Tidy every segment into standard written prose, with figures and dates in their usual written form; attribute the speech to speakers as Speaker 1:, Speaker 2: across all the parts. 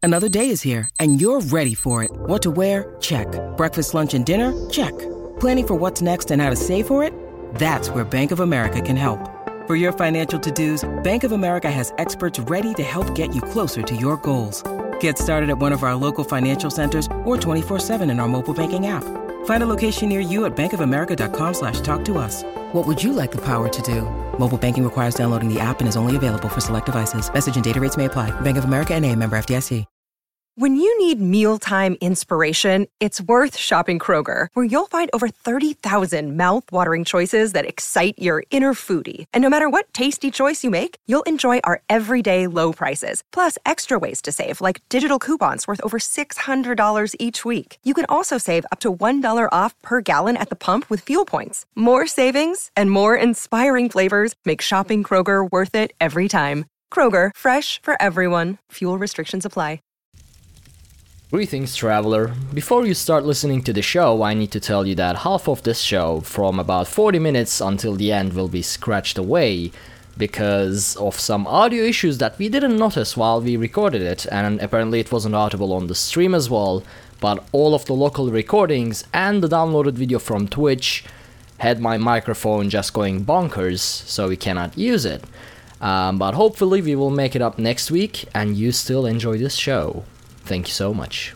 Speaker 1: Another day is here, and you're ready for it. What to wear? Check. Breakfast, lunch, and dinner? Check. Planning for what's next and how to save for it? That's where Bank of America can help. For your financial to-dos, Bank of America has experts ready to help get you closer to your goals. Get started at one of our local financial centers or 24/7 in our mobile banking app. Find a location near you at bankofamerica.com/talktous. What would you like the power to do? Mobile banking requires downloading the app and is only available for select devices. Message and data rates may apply. Bank of America N.A., member FDIC.
Speaker 2: When you need mealtime inspiration, it's worth shopping Kroger, where you'll find over 30,000 mouth-watering choices that excite your inner foodie. And no matter what tasty choice you make, you'll enjoy our everyday low prices, plus extra ways to save, like digital coupons worth over $600 each week. You can also save up to $1 off per gallon at the pump with fuel points. More savings and more inspiring flavors make shopping Kroger worth it every time. Kroger, fresh for everyone. Fuel restrictions apply.
Speaker 3: Greetings, traveler. Before you start listening to the show, I need to tell you that half of this show, from about 40 minutes until the end, will be scratched away because of some audio issues that we didn't notice while we recorded it, and apparently it wasn't audible on the stream as well, but all of the local recordings and the downloaded video from Twitch had my microphone just going bonkers, so we cannot use it. But hopefully we will make it up next week, and you still enjoy this show. Thank you so much.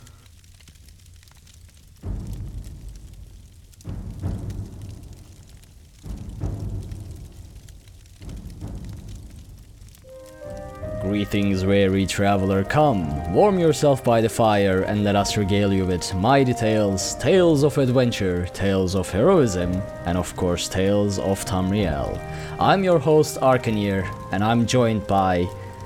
Speaker 3: Greetings, weary traveler, come, warm yourself by the fire and let us regale you with mighty tales, tales of adventure, tales of heroism, and of course tales of Tamriel. I'm your host Arcanir, and I'm joined by,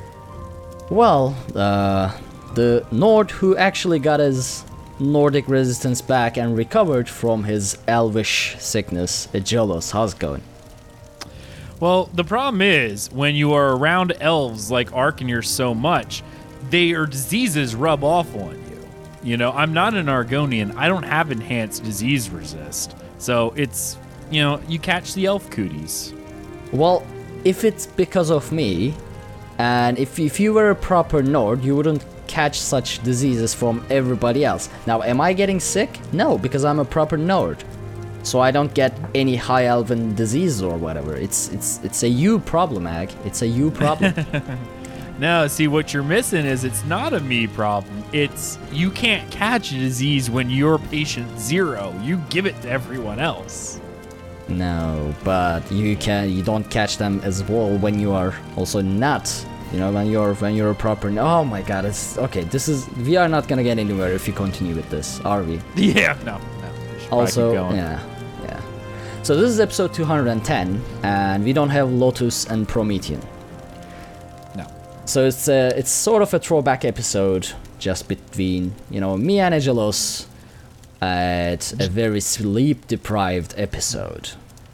Speaker 3: the Nord who actually got his Nordic resistance back and recovered from his elvish sickness, Agelos. How's it going?
Speaker 4: Well, the problem is, when you are around elves like Arcanir so much, their diseases rub off on you. You know, I'm not an Argonian. I don't have enhanced disease resist. So it's, you catch the elf cooties.
Speaker 3: Well, if it's because of me, and if you were a proper Nord, you wouldn't catch such diseases from everybody else. Now, am I getting sick? No, because I'm a proper Nord. So I don't get any high elven disease or whatever. It's a you problem, Ag. It's a you problem.
Speaker 4: No, see, what you're missing is it's not a me problem. It's you can't catch a disease when you're patient zero. You give it to everyone else.
Speaker 3: No, but you don't catch them as well when you are also not. When you're a proper. Oh my God! It's okay. We are not gonna get anywhere if you continue with this, are we?
Speaker 4: Yeah, no.
Speaker 3: Also, yeah. So this is episode 210, and we don't have Lotus and Promethean.
Speaker 4: No.
Speaker 3: So it's sort of a throwback episode, just between me and Agelos, at a very sleep-deprived episode.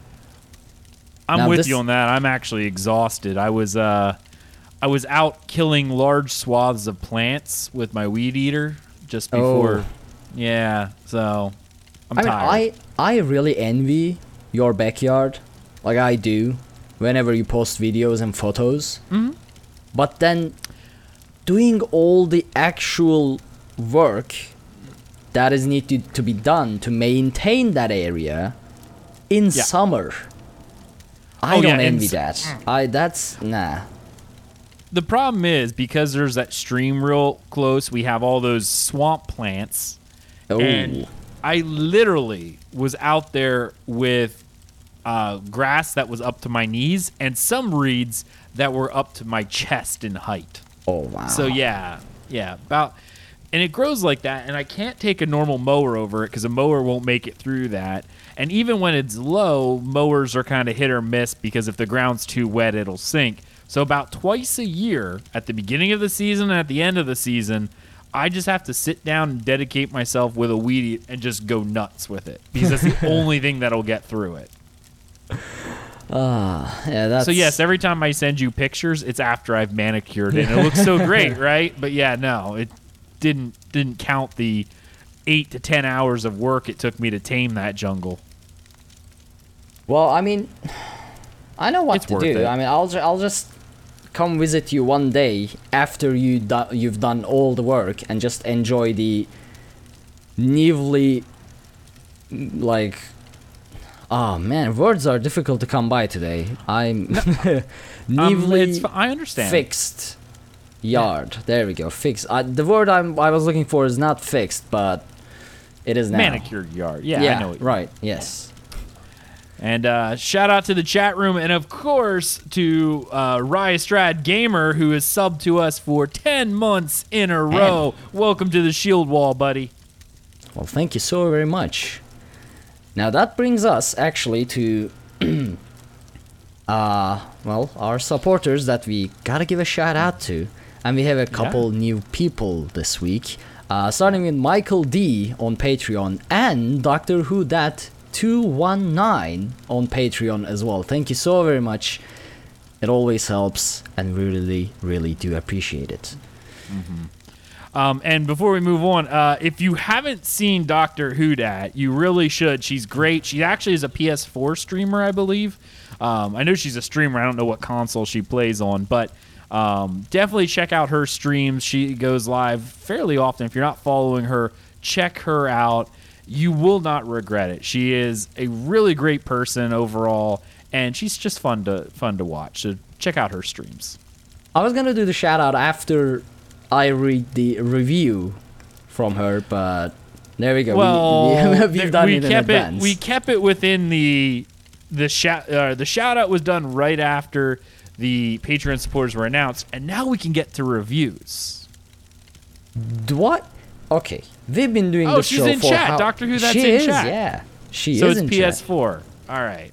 Speaker 4: I'm with you on that. I'm actually exhausted. I was out killing large swaths of plants with my weed eater just before.
Speaker 3: Oh.
Speaker 4: Yeah, so I'm tired.
Speaker 3: I really envy your backyard, like I do, whenever you post videos and photos.
Speaker 4: Mm-hmm.
Speaker 3: But then doing all the actual work that is needed to be done to maintain that area in summer. I don't envy that. Nah.
Speaker 4: The problem is, because there's that stream real close, we have all those swamp plants.
Speaker 3: Oh.
Speaker 4: And I literally was out there with grass that was up to my knees and some reeds that were up to my chest in height.
Speaker 3: Oh, wow.
Speaker 4: So, yeah, and it grows like that, and I can't take a normal mower over it because a mower won't make it through that. And even when it's low, mowers are kind of hit or miss because if the ground's too wet, it'll sink. So about twice a year, at the beginning of the season and at the end of the season, I just have to sit down and dedicate myself with a weed eater and just go nuts with it because that's the only thing that'll get through it.
Speaker 3: That's...
Speaker 4: So yes, every time I send you pictures, it's after I've manicured it. And it looks so great, right? But yeah, no, it didn't count the 8 to 10 hours of work it took me to tame that jungle.
Speaker 3: Well, I mean, I know what to do.
Speaker 4: It.
Speaker 3: I mean, I'll just come visit you one day after you've done all the work and just enjoy the newly, like, oh man, words are difficult to come by today. I'm newly
Speaker 4: I understand.
Speaker 3: fixed yard. There we go, fixed. The word I was looking for is not fixed, but it is now.
Speaker 4: Manicured yard. Yeah, I know what you
Speaker 3: right. Yes.
Speaker 4: And shout out to the chat room, and of course to Ryestrad Gamer, who has subbed to us for 10 months in a row. Welcome to the Shield Wall, buddy.
Speaker 3: Well, thank you so very much. Now that brings us actually to, well, our supporters that we gotta give a shout out to, and we have a couple new people this week. Starting with Michael D on Patreon and Doctor Who Dat 219 on Patreon as well. Thank you so very much. It always helps, and we really do appreciate it.
Speaker 4: And before we move on, if you haven't seen Doctor Who Dat, you really should. She's great. She actually is a PS4 streamer, I believe. I know she's a streamer. I don't know what console she plays on, but definitely check out her streams. She goes live fairly often. If you're not following her, check her out. You will not regret it. She is a really great person overall, and she's just fun to watch. So check out her streams.
Speaker 3: I was gonna do the shout out after I read the review from her, but there we go.
Speaker 4: Well,
Speaker 3: we've done it in advance.
Speaker 4: We kept it within the shout out was done right after the Patreon supporters were announced, and now we can get to reviews.
Speaker 3: What? Okay, we've been doing this show for...
Speaker 4: Oh, she's in chat. Doctor Who, that's
Speaker 3: she
Speaker 4: in
Speaker 3: is,
Speaker 4: chat.
Speaker 3: Yeah, she
Speaker 4: so
Speaker 3: is in chat.
Speaker 4: So it's PS4. All right.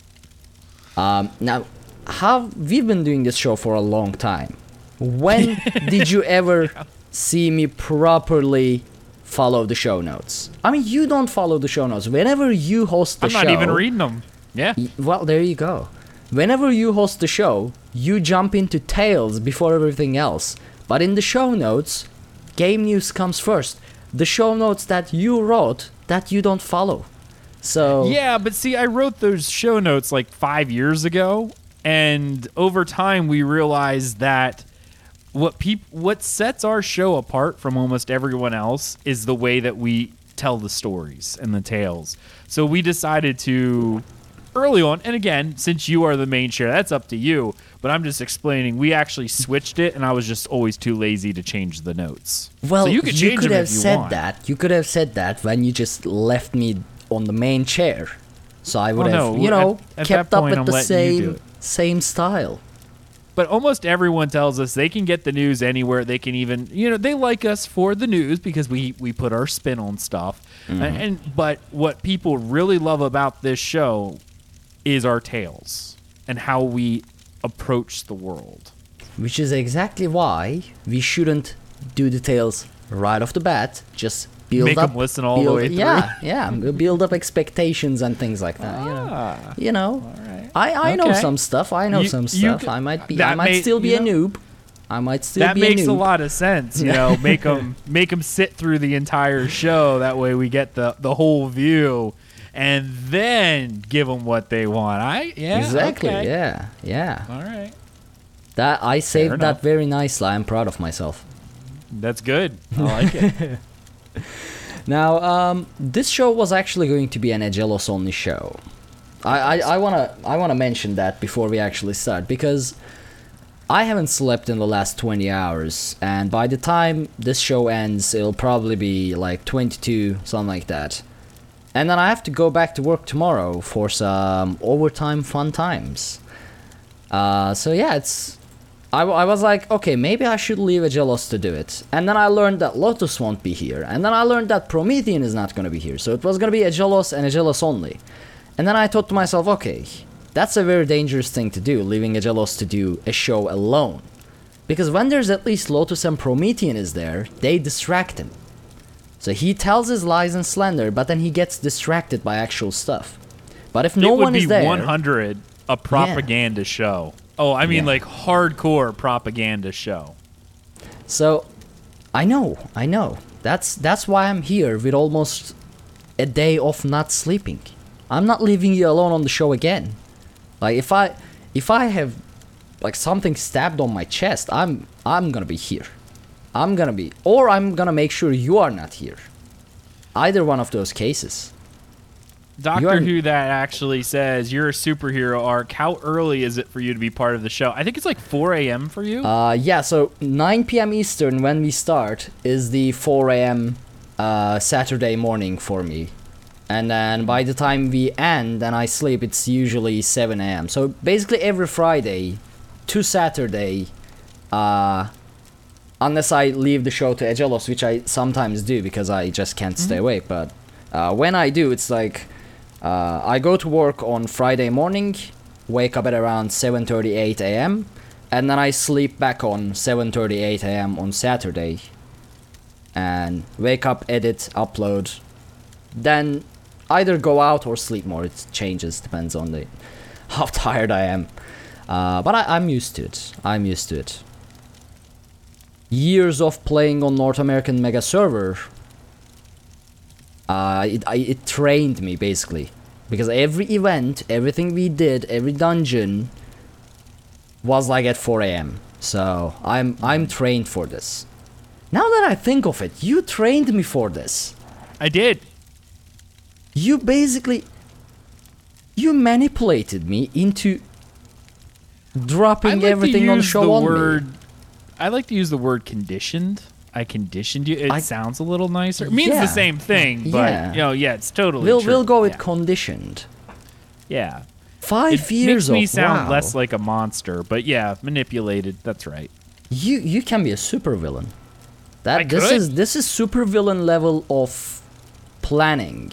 Speaker 3: Now, we've been doing this show for a long time. When did you ever see me properly follow the show notes? I mean, you don't follow the show notes. Whenever you host the show...
Speaker 4: I'm not even reading them. Yeah.
Speaker 3: Well, there you go. Whenever you host the show, you jump into Tales before everything else. But in the show notes, game news comes first. The show notes that you wrote that you don't follow. So
Speaker 4: yeah, but see, I wrote those show notes like 5 years ago, and over time we realized that what sets our show apart from almost everyone else is the way that we tell the stories and the tales. So we decided to early on, and again, since you are the main share, that's up to you, but I'm just explaining, we actually switched it, and I was just always too lazy to change the notes.
Speaker 3: Well,
Speaker 4: so you could change them if you want.
Speaker 3: You could have said that when you just left me on the main chair. So I would have, kept up with the same style.
Speaker 4: But almost everyone tells us they can get the news anywhere. They can even, they like us for the news because we put our spin on stuff. But what people really love about this show is our tales and how we approach the world.
Speaker 3: Which is exactly why we shouldn't do the tales right off the bat. Just build
Speaker 4: Make
Speaker 3: up,
Speaker 4: them listen all the way through.
Speaker 3: Yeah. Build up expectations and things like that.
Speaker 4: All right.
Speaker 3: I know some stuff. I might still be a noob. That makes
Speaker 4: a lot of sense. Make them sit through the entire show. That way we get the whole view, and then give them what they want.
Speaker 3: Exactly.
Speaker 4: Okay.
Speaker 3: Yeah.
Speaker 4: All right.
Speaker 3: That I saved that very nicely. I'm proud of myself.
Speaker 4: That's good. I like it.
Speaker 3: Now, this show was actually going to be an Agelos only show. I wanna mention that before we actually start, because I haven't slept in the last 20 hours, and by the time this show ends, it'll probably be like 22, something like that. And then I have to go back to work tomorrow for some overtime fun times. So yeah, I was like, okay, maybe I should leave Agelos to do it. And then I learned that Lotus won't be here. And then I learned that Promethean is not going to be here. So it was going to be Agelos and Agelos only. And then I thought to myself, okay, that's a very dangerous thing to do, leaving Agelos to do a show alone. Because when there's at least Lotus and Promethean is there, they distract him. So he tells his lies in Slender, but then he gets distracted by actual stuff. But if no one is there...
Speaker 4: It would be 100 a propaganda show. Oh, I mean like hardcore propaganda show.
Speaker 3: So, I know. That's why I'm here with almost a day of not sleeping. I'm not leaving you alone on the show again. Like if I have like something stabbed on my chest, I'm gonna be here. I'm gonna make sure you are not here. Either one of those cases.
Speaker 4: Doctor Who that actually says you're a superhero arc. How early is it for you to be part of the show? I think it's like 4 a.m. for you.
Speaker 3: Yeah, so 9 p.m. Eastern when we start is the 4 a.m. Saturday morning for me. And then by the time we end and I sleep, it's usually 7 a.m. So basically every Friday to Saturday, unless I leave the show to Agelos, which I sometimes do because I just can't stay awake. But when I do, it's like I go to work on Friday morning, wake up at around 7:38 a.m., and then I sleep back on 7:38 a.m. on Saturday, and wake up, edit, upload, then either go out or sleep more. It changes, depends on how tired I am. But I'm used to it. Years of playing on North American Mega Server, it trained me basically, because every event, everything we did, every dungeon was like at 4 a.m. So I'm trained for this. Now that I think of it, you trained me for this.
Speaker 4: I did.
Speaker 3: You manipulated me into dropping everything on show on me.
Speaker 4: I like to use the word conditioned. I conditioned you. It sounds a little nicer. It means the same thing, but it's totally true.
Speaker 3: We'll go with conditioned.
Speaker 4: Yeah.
Speaker 3: 5 years
Speaker 4: makes me sound less like a monster, but yeah, manipulated. That's right.
Speaker 3: You can be a supervillain.
Speaker 4: This
Speaker 3: is supervillain level of planning.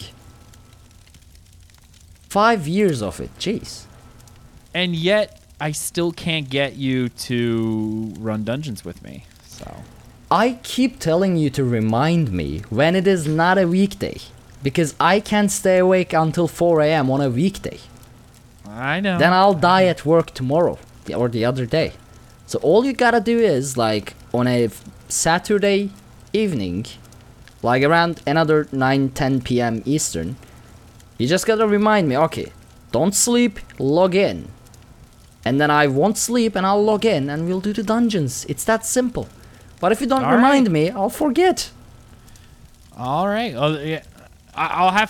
Speaker 3: 5 years of it, jeez.
Speaker 4: And yet I still can't get you to run dungeons with me. So
Speaker 3: I keep telling you to remind me when it is not a weekday, because I can't stay awake until 4 a.m. on a weekday.
Speaker 4: I know.
Speaker 3: Then I'll die at work tomorrow or the other day. So all you gotta do is, like, on a Saturday evening, like around another 9-10 p.m. Eastern, you just gotta remind me, okay, don't sleep, log in. And then I won't sleep and I'll log in and we'll do the dungeons. It's that simple. But if you don't remind me, I'll forget.
Speaker 4: All right. I'll have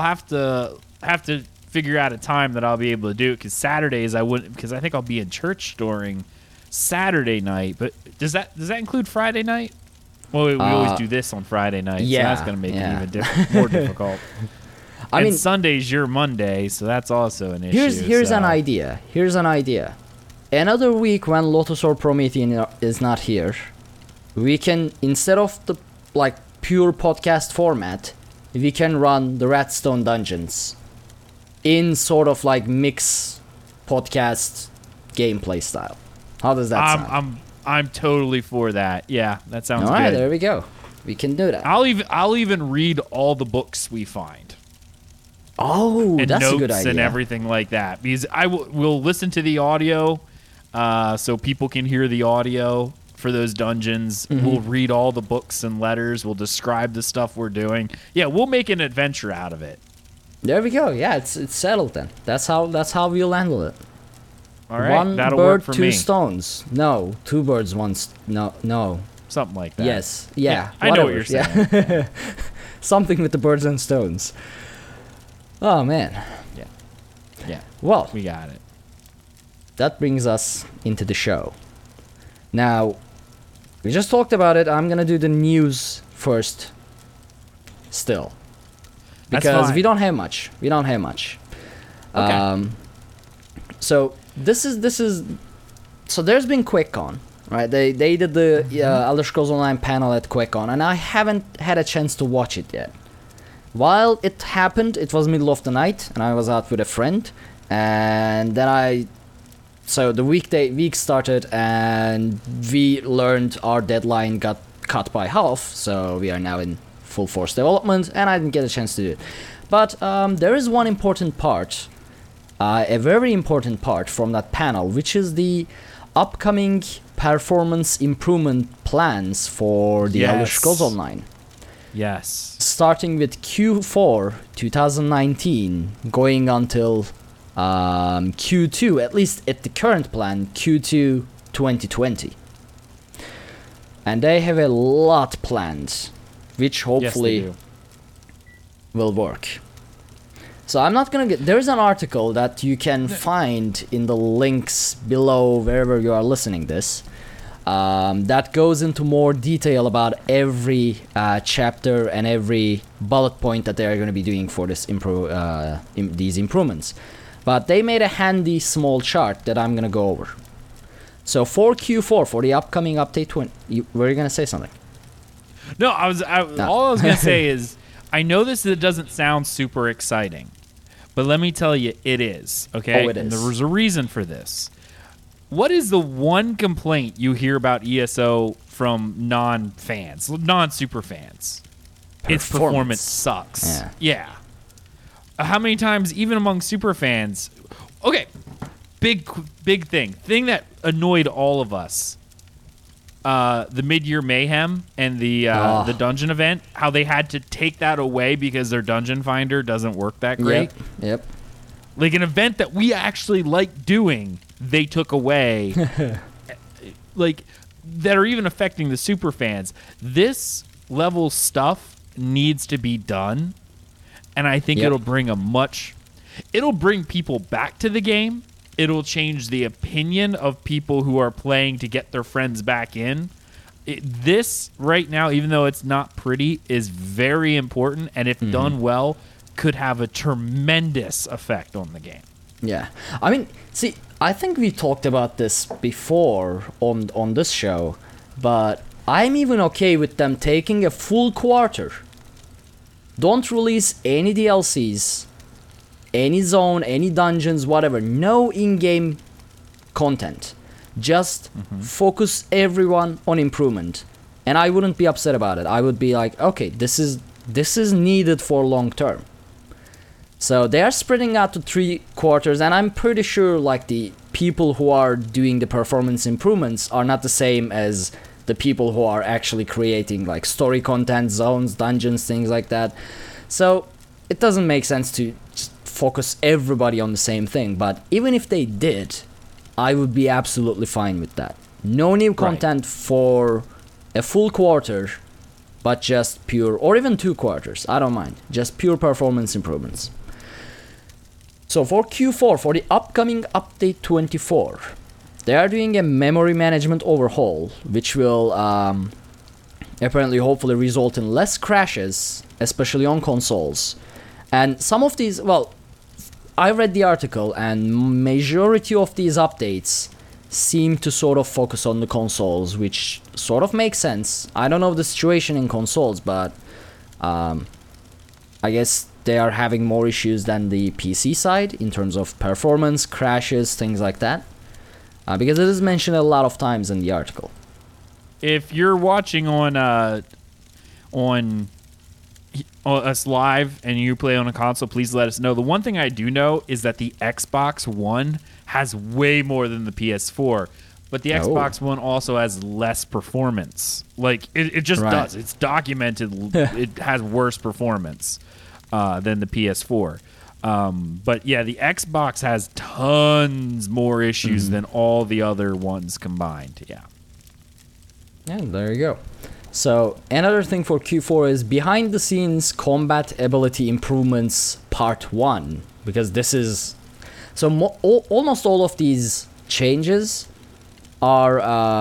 Speaker 4: to figure out a time that I'll be able to do it, because Saturdays I wouldn't, because I think I'll be in church during Saturday night. But does that include Friday night? Well, we always do this on Friday night, so that's going to make it even more difficult. I mean, Sunday's your Monday, so that's also an issue.
Speaker 3: Here's an idea. Another week when Lotus or Promethean is not here, we can, instead of the pure podcast format, we can run the Ratstone Dungeons in sort of mix podcast gameplay style. How does that sound?
Speaker 4: I'm totally for that. Yeah, that sounds good.
Speaker 3: All right, there we go. We can do that.
Speaker 4: I'll even read all the books we find.
Speaker 3: Oh,
Speaker 4: and
Speaker 3: that's
Speaker 4: notes
Speaker 3: a good idea.
Speaker 4: And everything like that, because we'll listen to the audio, so people can hear the audio for those dungeons. Mm-hmm. We'll read all the books and letters. We'll describe the stuff we're doing. Yeah, we'll make an adventure out of it.
Speaker 3: There we go. Yeah, it's settled then. That's how we'll handle it.
Speaker 4: All right,
Speaker 3: one
Speaker 4: that'll
Speaker 3: bird,
Speaker 4: work for
Speaker 3: 2
Speaker 4: me.
Speaker 3: stones. No, 2 birds, 1 no.
Speaker 4: Something like that.
Speaker 3: Yes. Yeah.
Speaker 4: I know what you're saying.
Speaker 3: Yeah. Something with the birds and stones. Oh man.
Speaker 4: Yeah.
Speaker 3: Well,
Speaker 4: we got it.
Speaker 3: That brings us into the show. Now, we just talked about it. I'm gonna do the news first. Still, because we don't have much.
Speaker 4: Okay.
Speaker 3: So this is. So there's been QuakeCon, right? They did the Elder Scrolls Online panel at QuakeCon, and I haven't had a chance to watch it yet. While it happened, it was middle of the night, and I was out with a friend, and then so the week started, and we learned our deadline got cut by half, so we are now in full force development, and I didn't get a chance to do it. But there is one important part, a very important part from that panel, which is the upcoming performance improvement plans for the Elder Scrolls Online.
Speaker 4: Yes.
Speaker 3: Starting with Q4 2019, going until Q2, at least at the current plan, Q2 2020. And they have a lot planned, which hopefully
Speaker 4: Yes,
Speaker 3: will work. So I'm not gonna get. There's an article that you can find in the links below wherever you are listening this. That goes into more detail about every chapter and every bullet point that they are going to be doing for this these improvements. But they made a handy small chart that I'm going to go over. So for Q4, for the upcoming update, were you going to say something?
Speaker 4: No, all I was going to say is, I know it doesn't sound super exciting, but let me tell you, it is, okay?
Speaker 3: Oh, it is.
Speaker 4: And there was a reason for this. What is the one complaint you hear about ESO from non-fans, non-super fans? Its performance sucks. Yeah. How many times, even among super fans? Okay, big thing that annoyed all of us. The mid-year mayhem and the dungeon event, how they had to take that away because their dungeon finder doesn't work that great.
Speaker 3: Yep.
Speaker 4: Like an event that we actually like doing, they took away. Like, that are even affecting the super fans. This level stuff needs to be done, and I think it'll bring it'll bring people back to the game. It'll change the opinion of people who are playing to get their friends back in. This right now, even though it's not pretty, is very important, and if done well, could have a tremendous effect on the game.
Speaker 3: Yeah. I mean, see, I think we talked about this before on this show, but I'm even okay with them taking a full quarter. Don't release any DLCs, any zone, any dungeons, whatever. No in-game content. Just focus everyone on improvement. And I wouldn't be upset about it. I would be like, okay, this is needed for long term. So they are spreading out to 3 quarters, and I'm pretty sure like the people who are doing the performance improvements are not the same as the people who are actually creating like story content, zones, dungeons, things like that. So it doesn't make sense to just focus everybody on the same thing. But even if they did, I would be absolutely fine with that. No new content for a full quarter, but just pure, or even 2 quarters, I don't mind. Just pure performance improvements. So for Q4, for the upcoming update 24, they are doing a memory management overhaul, which will apparently hopefully result in less crashes, especially on consoles. And some of these, well, I read the article, and majority of these updates seem to sort of focus on the consoles, which sort of makes sense. I don't know the situation in consoles, but I guess they are having more issues than the PC side in terms of performance, crashes, things like that. Because it is mentioned a lot of times in the article.
Speaker 4: If you're watching on us live and you play on a console, please let us know. The one thing I do know is that the Xbox One has way more than the PS4, but the Xbox One also has less performance. Like, it just does. It's documented. It has worse performance than the PS4. But yeah, the Xbox has tons more issues than all the other ones combined. Yeah.
Speaker 3: Yeah, there you go. So another thing for Q4 is behind the scenes combat ability improvements part 1, because this is so almost all of these changes are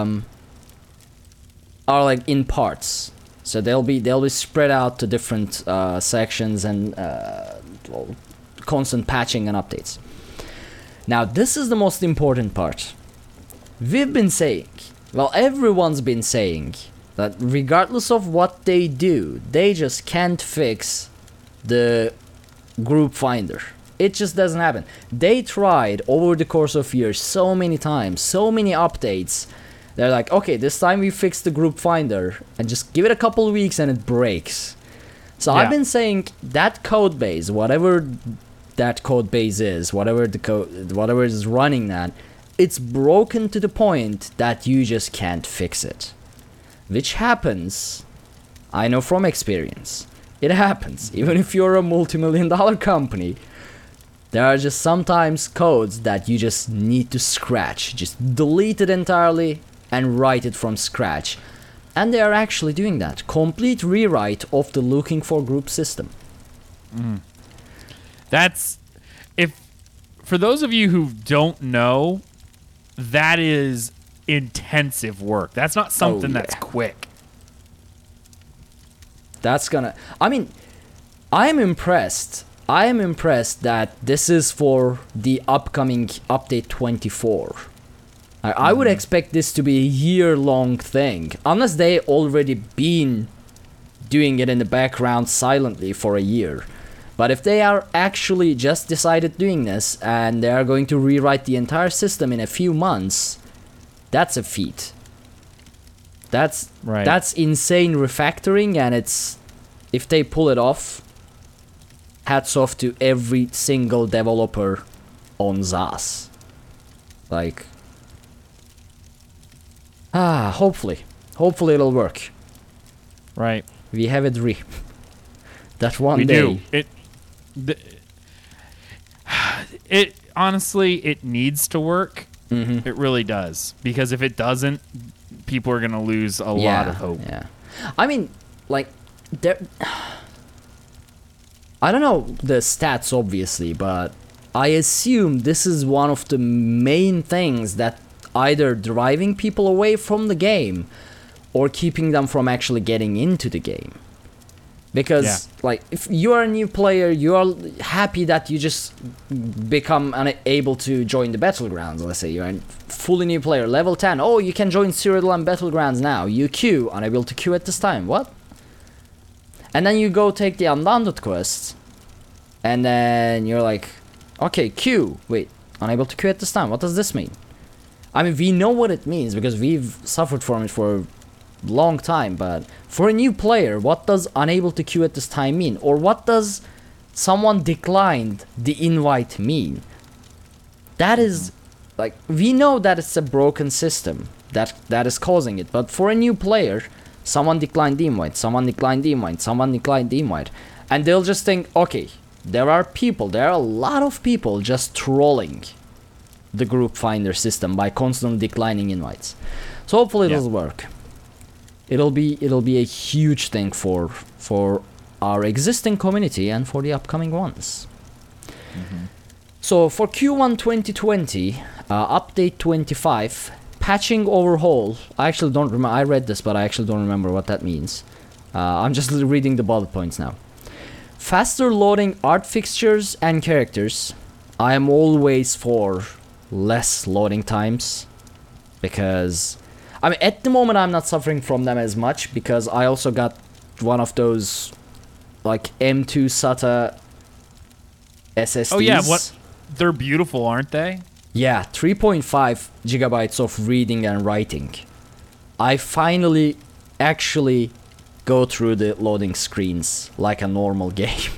Speaker 3: like in parts. So they'll be spread out to different sections and constant patching and updates. Now this is the most important part. We've been saying, well, everyone's been saying that regardless of what they do, they just can't fix the group finder. It just doesn't happen. They tried over the course of years so many times, so many updates. They're like, okay, this time we fix the group finder, and just give it a couple weeks and it breaks. So I've been saying that code base, whatever that code base is, whatever is running that, it's broken to the point that you just can't fix it. Which happens, I know from experience. It happens. Even if you're a multi-million-dollar company, There are just sometimes codes that you just need to scratch. Just delete it entirely and write it from scratch. And they are actually doing that. Complete rewrite of the looking for group system.
Speaker 4: That's, if for those of you who don't know, that is intensive work. That's not something that's quick.
Speaker 3: That's gonna, I mean, I am impressed that this is for the upcoming update 24. I would expect this to be a year-long thing, unless they already been doing it in the background silently for a year. But if they are actually just decided doing this, and they are going to rewrite the entire system in a few months, that's a feat. That's insane refactoring, and it's, if they pull it off, hats off to every single developer on ZAS. Like, hopefully it'll work.
Speaker 4: Right.
Speaker 3: We have a dream that one
Speaker 4: we
Speaker 3: day.
Speaker 4: Do. It honestly, it needs to work.
Speaker 3: Mm-hmm.
Speaker 4: It really does, because if it doesn't, people are gonna lose a lot of hope.
Speaker 3: Yeah, I mean, like, there. I don't know the stats obviously, but I assume this is one of the main things that either driving people away from the game or keeping them from actually getting into the game. Because, like, if you are a new player, you are happy that you just become unable to join the Battlegrounds. Let's say you're a fully new player, level 10. Oh, you can join Cyrodiil and Battlegrounds now. You queue, unable to queue at this time. What? And then you go take the Undaunted quest, and then you're like, okay, queue. Wait, unable to queue at this time. What does this mean? I mean, we know what it means because we've suffered from it for long time, but for a new player, what does unable to queue at this time mean? Or what does someone declined the invite mean? That is, like, we know that it's a broken system that is causing it, but for a new player, someone declined the invite, someone declined the invite, someone declined the invite, and they'll just think, okay, there are a lot of people just trolling the group finder system by constantly declining invites. So hopefully it'll work. It'll be a huge thing for our existing community and for the upcoming ones. So for Q1 2020, update 25, patching overhaul. I actually don't remember. I read this, but I actually don't remember what that means. I'm just reading the bullet points now. Faster loading art fixtures and characters. I am always for less loading times, because I mean, at the moment I'm not suffering from them as much because I also got one of those like M2 SATA SSDs.
Speaker 4: Oh yeah, what? They're beautiful, aren't they?
Speaker 3: Yeah, 3.5 gigabytes of reading and writing. I finally actually go through the loading screens like a normal game.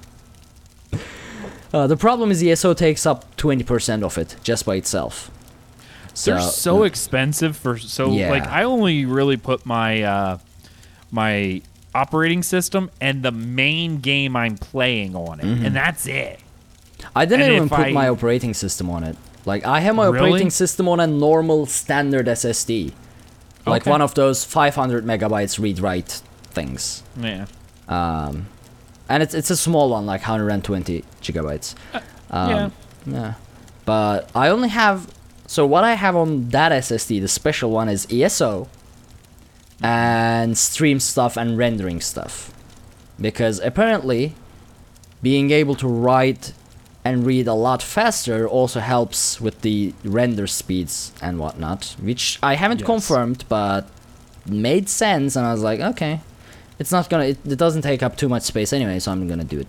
Speaker 3: The problem is the SO takes up 20% of it just by itself.
Speaker 4: They're so expensive like I only really put my my operating system and the main game I'm playing on it, and that's it.
Speaker 3: I didn't even put my operating system on it. Like, I have my operating system on a normal standard SSD. Like one of those 500 megabytes read-write things.
Speaker 4: Yeah.
Speaker 3: And it's a small one, like 120 gigabytes. Yeah. But I only have... So what I have on that SSD, the special one, is ESO and stream stuff and rendering stuff. Because apparently, being able to write and read a lot faster also helps with the render speeds and whatnot, which I haven't confirmed, but made sense, and I was like, okay, it's not gonna, it doesn't take up too much space anyway, so I'm gonna do it.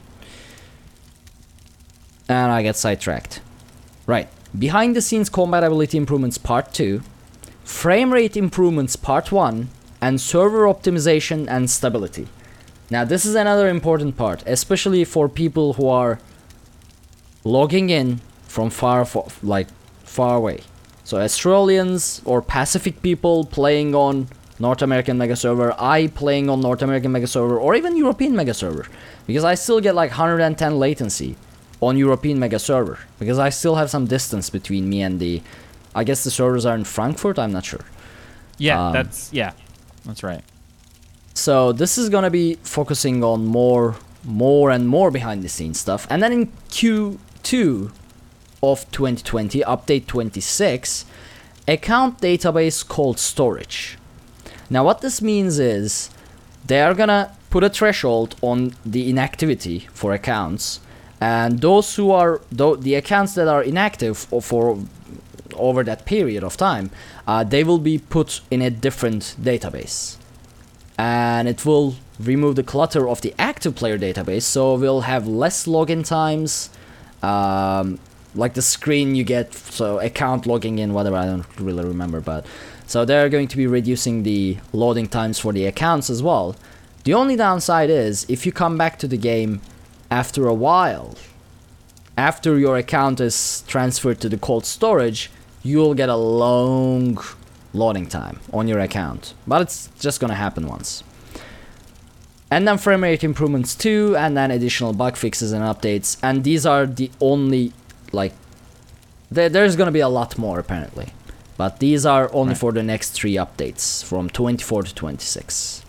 Speaker 3: And I get sidetracked. Right, behind the scenes compatibility improvements part 2, frame rate improvements part 1, and server optimization and stability. Now this is another important part, especially for people who are logging in from far away. So Australians or Pacific people playing on North American mega server, I playing on North American mega server, or even European mega server, because I still get like 110 latency on European mega server, because I still have some distance between me and the, I guess the servers are in Frankfurt, I'm not sure.
Speaker 4: Yeah, that's right.
Speaker 3: So this is gonna be focusing on more and more behind the scenes stuff. And then in Q2 of 2020, update 26, account database cold storage. Now what this means is they are gonna put a threshold on the inactivity for accounts, and those who are the accounts that are inactive for over that period of time, they will be put in a different database, and it will remove the clutter of the active player database, so we'll have less login times, like the screen you get, so account logging in, whatever, I don't really remember, but so they're going to be reducing the loading times for the accounts as well. The only downside is if you come back to the game after a while, after your account is transferred to the cold storage, you'll get a long loading time on your account, but it's just gonna happen once. And then frame rate improvements too, and then additional bug fixes and updates, and these are the only, like, there's gonna be a lot more apparently, but these are only for the next 3 updates from 24 to 26.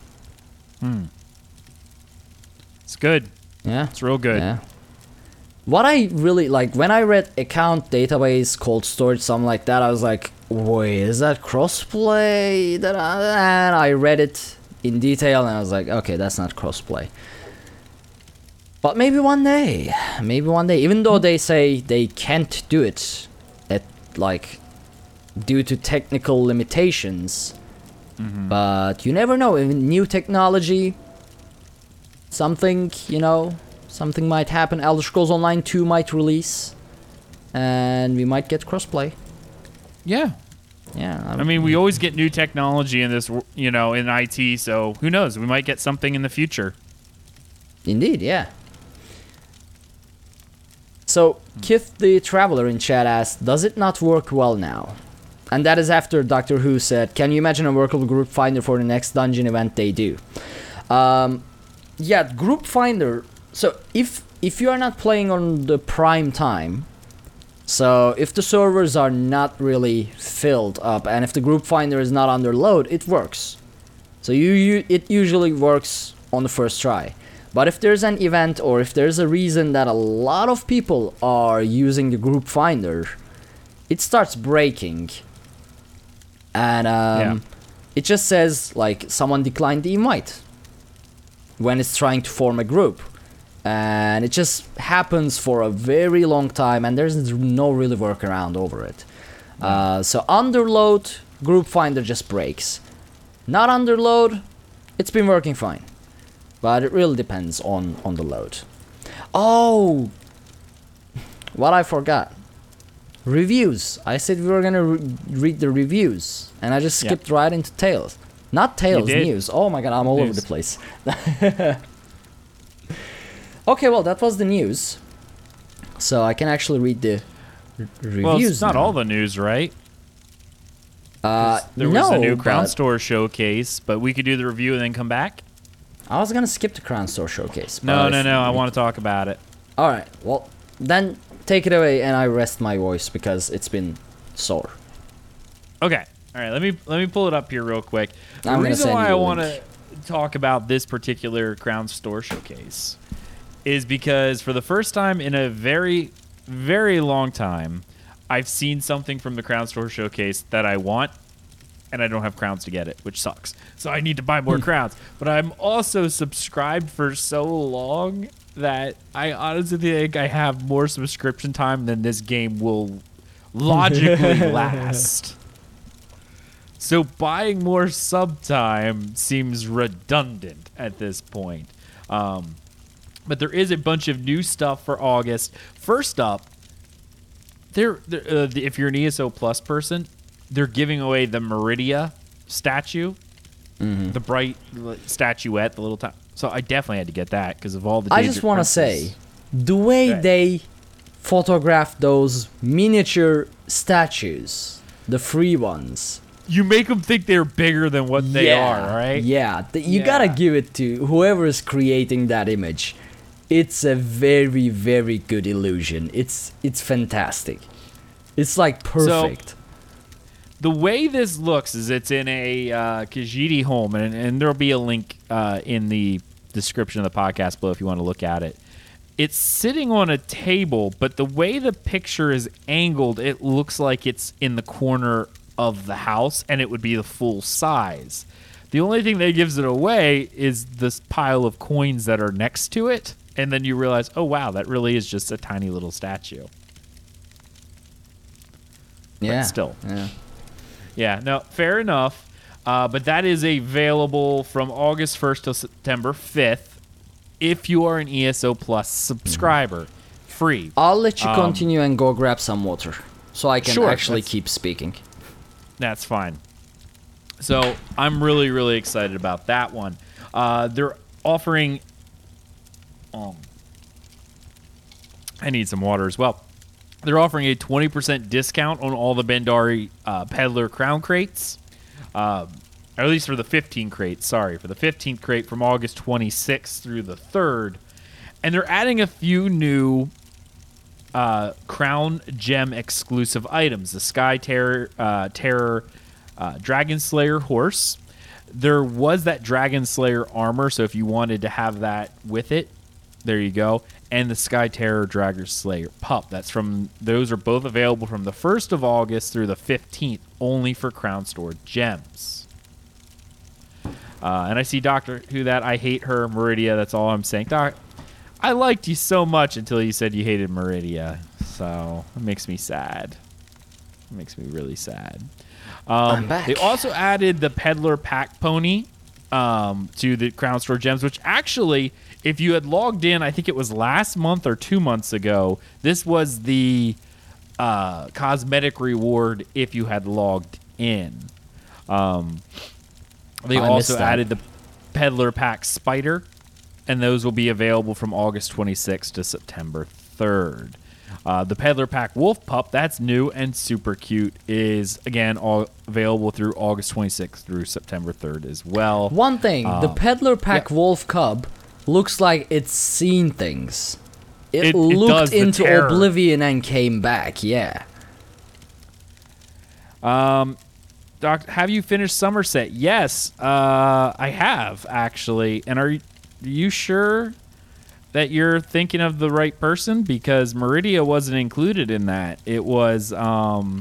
Speaker 4: It's good.
Speaker 3: Yeah,
Speaker 4: It's real good.
Speaker 3: yeah. What I really like, when I read account database cold storage, something like that, I was like, wait, is that crossplay? And I read it in detail and I was like, okay, that's not crossplay. But maybe one day, even though they say they can't do it at, like, due to technical limitations, but you never know, in new technology, something might happen. Elder Scrolls Online 2 might release, and we might get crossplay.
Speaker 4: Yeah.
Speaker 3: Yeah.
Speaker 4: I mean, we always get new technology in this, in IT, so who knows? We might get something in the future.
Speaker 3: Indeed, yeah. So, Kith the Traveler in chat asked, does it not work well now? And that is after Doctor Who said, can you imagine a workable group finder for the next dungeon event they do? Yeah, group finder. So if you are not playing on the prime time, so if the servers are not really filled up, and if the group finder is not under load, it works. So it usually works on the first try. But if there's an event, or if there's a reason that a lot of people are using the group finder, it starts breaking. And it just says, like, someone declined the invite when it's trying to form a group. And it just happens for a very long time, and there's no really workaround over it. So under load, group finder just breaks. Not under load, it's been working fine. But it really depends on the load. Oh! What I forgot. Reviews. I said we were gonna read the reviews, and I just skipped right into Tales. Not Tales, news. Oh my god, I'm all over the place. Okay, well, that was the news. So I can actually read the reviews.
Speaker 4: Well, it's not
Speaker 3: now.
Speaker 4: all the news, right? There was a new Crown Store showcase, but we could do the review and then come back?
Speaker 3: I was gonna skip the Crown Store showcase.
Speaker 4: No, I want to talk about it.
Speaker 3: Alright, well, then take it away and I rest my voice because it's been sore.
Speaker 4: Okay. All right, let me pull it up here real quick. The
Speaker 3: I'm
Speaker 4: reason
Speaker 3: gonna
Speaker 4: why
Speaker 3: send you
Speaker 4: I
Speaker 3: a
Speaker 4: want to
Speaker 3: link.
Speaker 4: talk about this particular Crown Store showcase is because for the first time in a very, very long time, I've seen something from the Crown Store showcase that I want, and I don't have crowns to get it, which sucks. So I need to buy more crowns. But I'm also subscribed for so long that I honestly think I have more subscription time than this game will logically last. So buying more sub time seems redundant at this point. But there is a bunch of new stuff for August. First up, if you're an ESO Plus person, they're giving away the Meridia statue, the bright statuette, the little time. So I definitely had to get that because of all the.
Speaker 3: I just want to say, the way they photograph those miniature statues, the free ones.
Speaker 4: You make them think they're bigger than what they are, right?
Speaker 3: Yeah, you gotta give it to whoever is creating that image. it's a very, very good illusion. It's fantastic. It's like perfect.
Speaker 4: The way this looks is it's in a Khajiit home, and there'll be a link in the description of the podcast below if you want to look at it. It's sitting on a table, but the way the picture is angled, it looks like it's in the corner of the house, and it would be the full size. The only thing that gives it away is this pile of coins that are next to it, and then you realize, oh wow, that really is just a tiny little statue.
Speaker 3: Yeah.
Speaker 4: But still. Yeah, no, fair enough. But that is available from August 1st to September 5th if you are an ESO Plus subscriber. Free.
Speaker 3: I'll let you continue and go grab some water so I can actually keep speaking.
Speaker 4: That's fine. So I'm really, really excited about that one. They're offering... I need some water as well. They're offering a 20% discount on all the Bandari Peddler Crown crates. At least for the 15 crates, sorry. For the 15th crate from August 26th through the 3rd. And they're adding a few new Crown Gem exclusive items. The Sky Terror Dragon Slayer horse. There was that Dragon Slayer armor, so if you wanted to have that with it, there you go. And the Sky Terror Dragon Slayer pup. Those are both available from the 1st of August through the 15th, only for Crown Store gems. And I see Doctor Who that I hate her, Meridia. That's all I'm saying. Doc, I liked you so much until you said you hated Meridia, so it makes me sad. It makes me really sad.
Speaker 3: I'm back.
Speaker 4: They also added the Peddler Pack Pony to the Crown Store gems, which actually, if you had logged in, I think it was last month or 2 months ago, this was the cosmetic reward if you had logged in. They also added the Peddler Pack Spider, and those will be available from August 26th to September 3rd. The Peddler Pack Wolf Pup, that's new and super cute, is, again, all available through August 26th through September 3rd as well.
Speaker 3: One thing, the Peddler Pack Wolf Cub looks like it's seen things. It looked into oblivion and came back, yeah.
Speaker 4: Doc, have you finished Somerset? Yes, I have, actually. And are you sure that you're thinking of the right person? Because Meridia wasn't included in that. It was,
Speaker 3: No,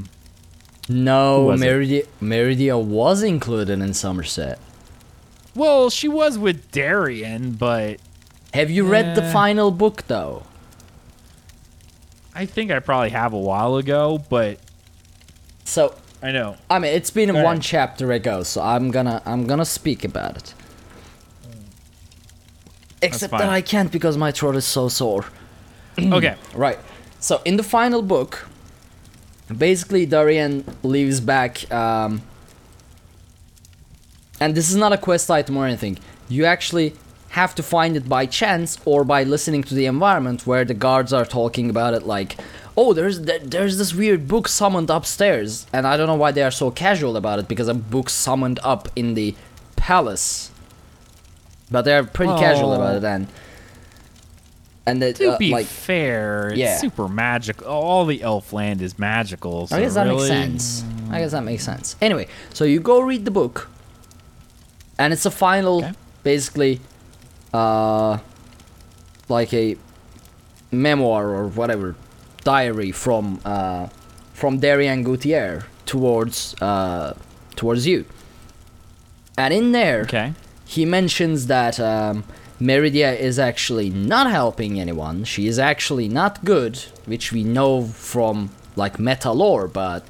Speaker 3: Meridia was included in Somerset.
Speaker 4: Well, she was with Darian, but...
Speaker 3: Have you read the final book, though?
Speaker 4: I think I probably have a while ago, but...
Speaker 3: So...
Speaker 4: I know.
Speaker 3: I mean, it's been one chapter ago, so I'm gonna speak about it. Except that I can't because my throat is so sore.
Speaker 4: Okay.
Speaker 3: Right. So in the final book, basically Darian leaves back, and this is not a quest item or anything. You actually have to find it by chance or by listening to the environment where the guards are talking about it, like, oh, there's this weird book summoned upstairs, and I don't know why they are so casual about it, because a book summoned up in the palace. But they're pretty casual about it, and they,
Speaker 4: to be fair, it's super magical. All the elf land is magical. So
Speaker 3: I guess that makes sense. Anyway, so you go read the book, and it's a final, basically, like a memoir or whatever, diary from Darian Gautier towards you, and in there, he mentions that Meridia is actually not helping anyone. She is actually not good, which we know from like meta lore, but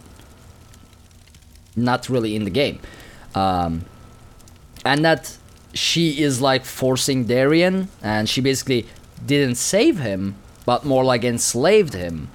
Speaker 3: not really in the game. And that she is like forcing Darian, and she basically didn't save him, but more like enslaved him.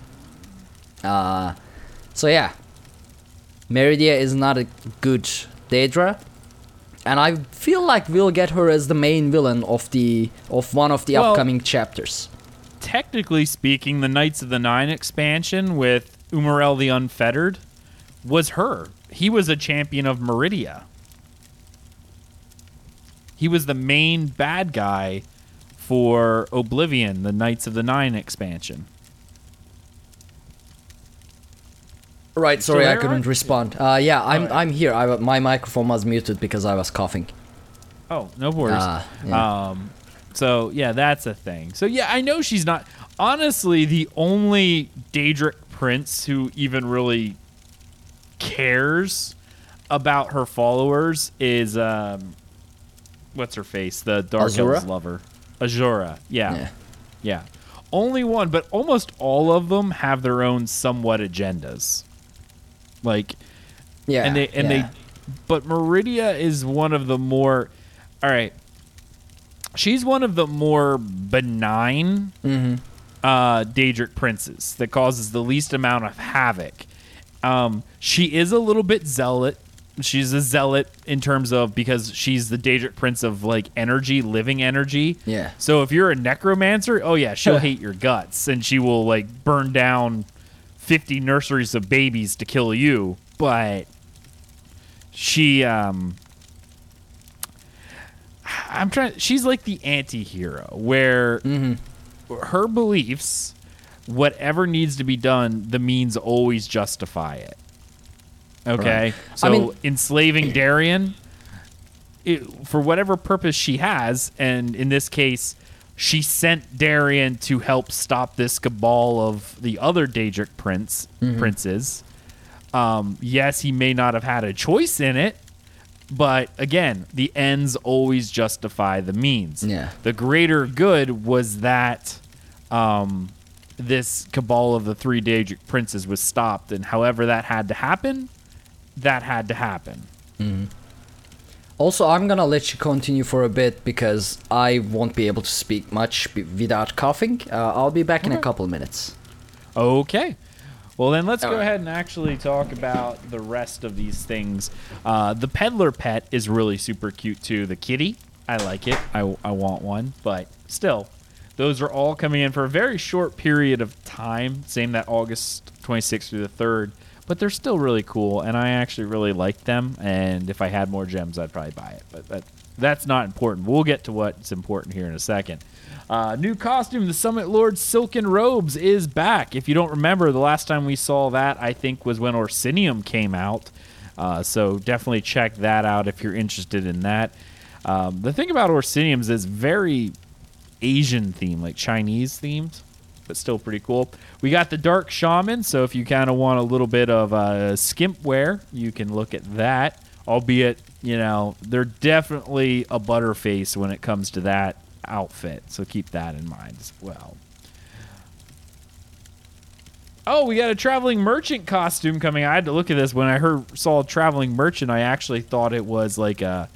Speaker 3: So yeah, Meridia is not a good Daedra. And I feel like we'll get her as the main villain of one of the upcoming chapters.
Speaker 4: Technically speaking, the Knights of the Nine expansion with Umarel the Unfettered was her. He was a champion of Meridia. He was the main bad guy for Oblivion, the Knights of the Nine expansion.
Speaker 3: Right, sorry,
Speaker 4: Still
Speaker 3: I
Speaker 4: there,
Speaker 3: couldn't
Speaker 4: Art?
Speaker 3: respond. Yeah,
Speaker 4: right.
Speaker 3: I'm here. My microphone was muted because I was coughing.
Speaker 4: Oh, no worries.
Speaker 3: Yeah.
Speaker 4: So, yeah, that's a thing. So, yeah, I know she's not... Honestly, the only Daedric prince who even really cares about her followers is... what's her face? The Dark
Speaker 3: Azura?
Speaker 4: Elves lover. Azura, yeah. Only one, but almost all of them have their own somewhat agendas. Like...
Speaker 3: Yeah,
Speaker 4: they but Meridia is one of the more... All right. She's one of the more benign Daedric princes that causes the least amount of havoc. She is a little bit zealot. She's a zealot in terms of because she's the Daedric prince of like energy, living energy.
Speaker 3: Yeah.
Speaker 4: So if you're a necromancer, oh yeah, she'll hate your guts and she will like burn down 50 nurseries of babies to kill you. But she she's like the anti-hero where her beliefs, whatever needs to be done, the means always justify it. Okay?
Speaker 3: Right.
Speaker 4: So enslaving Darian, for whatever purpose she has, and in this case, she sent Darian to help stop this cabal of the other Daedric princes. Yes, he may not have had a choice in it, but again, the ends always justify the means.
Speaker 3: Yeah.
Speaker 4: The greater good was that this cabal of the three Daedric princes was stopped, and however that had to happen, that had to happen.
Speaker 3: Also, I'm gonna let you continue for a bit because I won't be able to speak much without coughing. I'll be back in a couple of minutes.
Speaker 4: Okay. Well, then let's
Speaker 3: All
Speaker 4: go
Speaker 3: right.
Speaker 4: ahead and actually talk about the rest of these things. The peddler pet is really super cute, too. The kitty, I like it. I want one. But still, those are all coming in for a very short period of time. Same that August 26th through the 3rd. But they're still really cool, and I actually really like them. And if I had more gems, I'd probably buy it. But that's not important. We'll get to what's important here in a second. New costume, the Summit Lord's Silken Robes is back. If you don't remember, the last time we saw that, I think, was when Orsinium came out. So definitely check that out if you're interested in that. The thing about Orsinium is it's very Asian themed, like Chinese themed, but still pretty cool. We got the Dark Shaman, so if you kind of want a little bit of skimp wear, you can look at that. Albeit, they're definitely a butterface when it comes to that outfit, so keep that in mind as well. Oh, we got a traveling merchant costume coming. I had to look at this when I saw a traveling merchant. I actually thought it was like a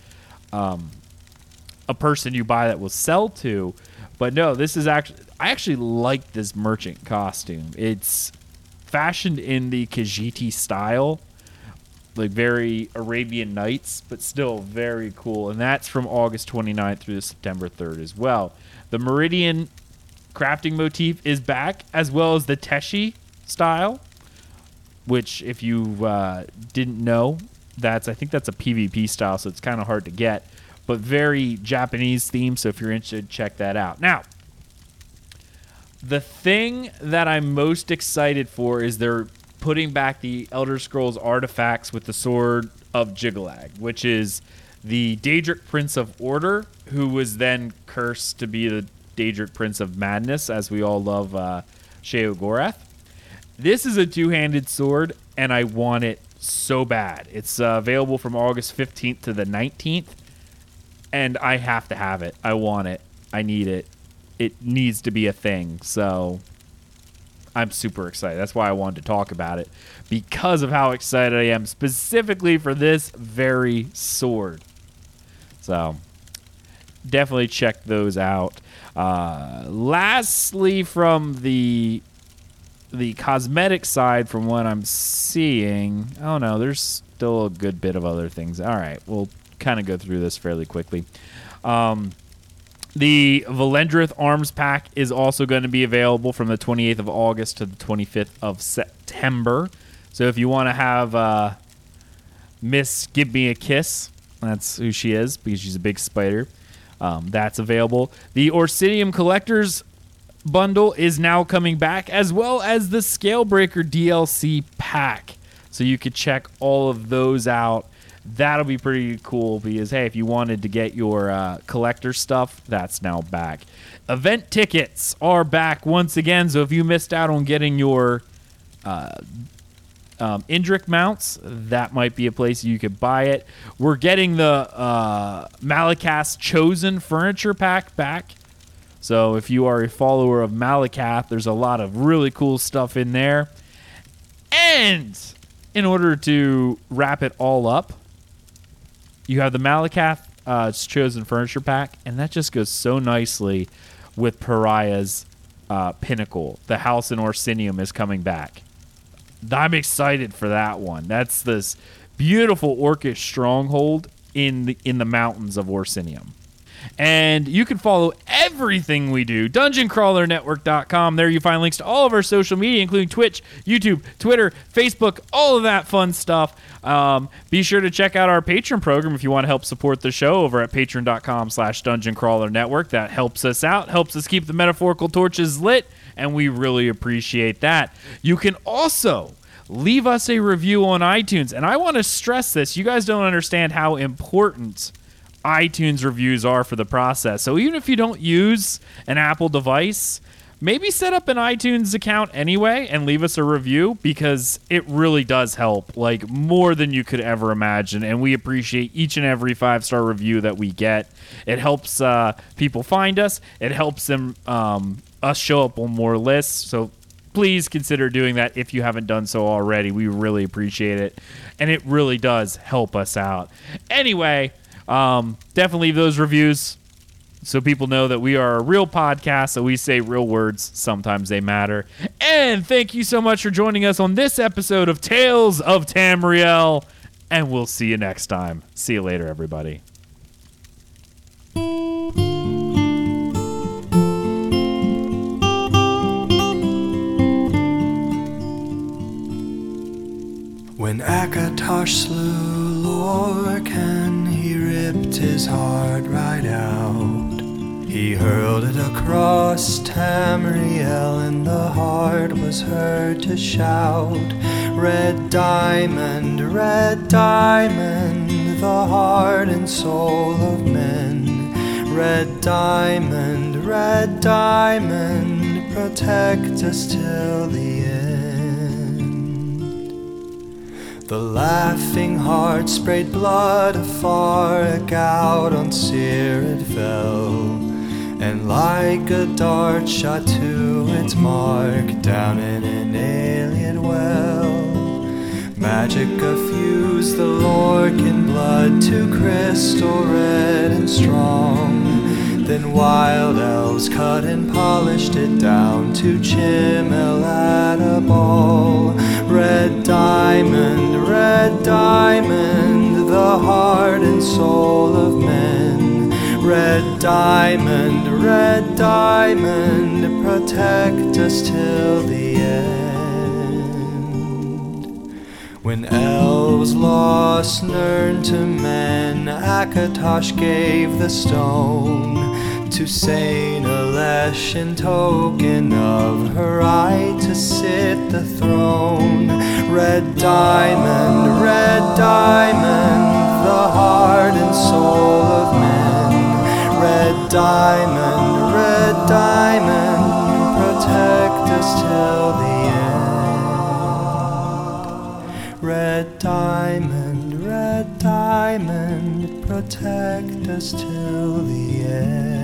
Speaker 4: person you buy that will sell to, but no, this is actually. I actually like this merchant costume. It's fashioned in the Khajiit style, like very Arabian Nights, but still very cool. And that's from August 29th through September 3rd as well. The Meridian crafting motif is back, as well as the Teshi style, which if you didn't know, I think that's a PvP style, so it's kind of hard to get, but very Japanese themed, so if you're interested, check that out. Now, the thing that I'm most excited for is they're putting back the Elder Scrolls artifacts with the Sword of Jyggalag, which is the Daedric Prince of Order, who was then cursed to be the Daedric Prince of Madness, as we all love Sheogorath. This is a two-handed sword, and I want it so bad. It's available from August 15th to the 19th, and I have to have it. I want it. I need it. It needs to be a thing, so I'm super excited. That's why I wanted to talk about it, because of how excited I am specifically for this very sword. So definitely check those out. Lastly, from the cosmetic side, from what I'm seeing, I don't know, there's still a good bit of other things. All right, we'll kind of go through this fairly quickly. The Valendrith Arms Pack is also going to be available from the 28th of August to the 25th of September. So if you want to have Miss Give Me a Kiss, that's who she is, because she's a big spider. That's available. The Orsinium Collector's bundle is now coming back, as well as the Scalebreaker DLC pack. So you could check all of those out. That'll be pretty cool because, hey, if you wanted to get your collector stuff, that's now back. Event tickets are back once again, so if you missed out on getting your Indrik mounts, that might be a place you could buy it. We're getting the Malakath Chosen furniture pack back. So if you are a follower of Malakath, there's a lot of really cool stuff in there. And in order to wrap it all up, you have the Malakath Chosen furniture pack, and that just goes so nicely with Pariah's Pinnacle. The house in Orsinium is coming back. I'm excited for that one. That's this beautiful orcish stronghold in the mountains of Orsinium. And you can follow everything we do, dungeoncrawlernetwork.com. There you find links to all of our social media, including Twitch, YouTube, Twitter, Facebook, all of that fun stuff. Be sure to check out our Patreon program if you want to help support the show over at patreon.com/dungeoncrawlernetwork. That helps us out, helps us keep the metaphorical torches lit, and we really appreciate that. You can also leave us a review on iTunes, and I want to stress this. You guys don't understand how important iTunes reviews are for the process. So even if you don't use an Apple device, maybe set up an iTunes account anyway and leave us a review, because it really does help, like more than you could ever imagine. And we appreciate each and every 5-star review that we get. It helps people find us. It helps them us show up on more lists. So please consider doing that if you haven't done so already. We really appreciate it, and it really does help us out. Anyway, definitely leave those reviews so people know that we are a real podcast, so we say real words. Sometimes they matter. And thank you so much for joining us on this episode of Tales of Tamriel, and we'll see you next time. See you later, everybody.
Speaker 5: When Akatosh slew Lorcan, he ripped his heart right out. He hurled it across Tamriel, and the heart was heard to shout, red diamond, the heart and soul of men. Red diamond, protect us till the end. The laughing heart sprayed blood afar, a gout on Seir it fell, and like a dart shot to its mark down in an alien well. Magicka fused the Lorcan blood to crystal red and strong. Then wild elves cut and polished it down to Chimel at a ball. Red diamond, the heart and soul of men. Red diamond, protect us till the end. When elves lost Nirn to men, Akatosh gave the stone to Saint Alesh in token of her right to sit the throne. Red diamond, the heart and soul of men. Red diamond, protect us till the end. Red diamond, protect us till the end.